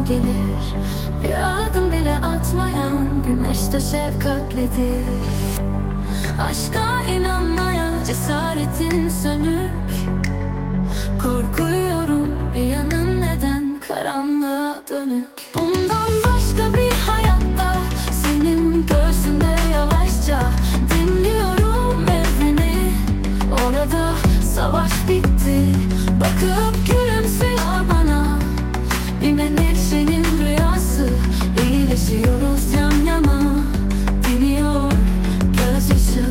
gelir. Bir adım bile atmayan güneş de şefkatlidir. Aşka inanmaya cesaretin sönük. Korkuyorum bir yanın neden karanlığa dönük. Bundan başka bir hayatta senin göğsünde yavaşça dinliyorum evreni. Orada savaş bitti, bakıp gülümsüyor bana. Bir menekşenin rüyası, iyileşiyoruz yan yana. Diniyor gözyaşı.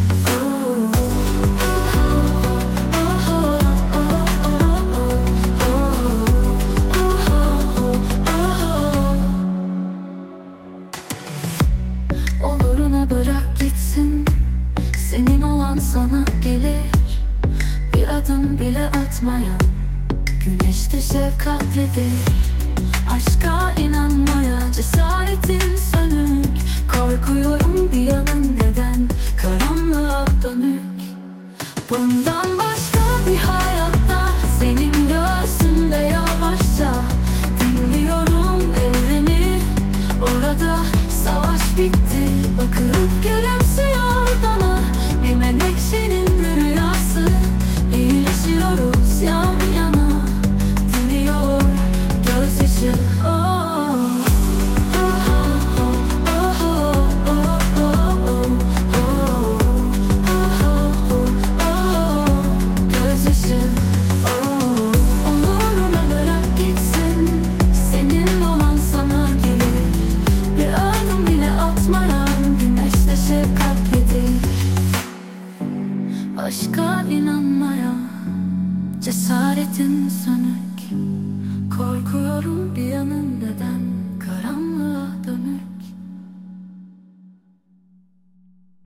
Oluruna bırak gitsin, senin olan sana gelir. Bir adım bile atmayan güneş de şefkatlidir. Aşka inanmaya cesaretin sönük. Korkuyorum bir yanın neden karanlığa dönük. Bundan başka bir hayatta senin göğsünde yavaşça dinliyorum evreni. Orada savaş bitti, bakıp gülümsüyor bana. Bir menekşenin rüyası, iyileşiyoruz yan yana. Dinliyor gözyaşı. Gözyaşı. Oluruna bırak gitsin, senin olan sana gelir. Bir adım bile atmadan güneş de şefkatlidir. Aşka inanmaya cesaretin sönük.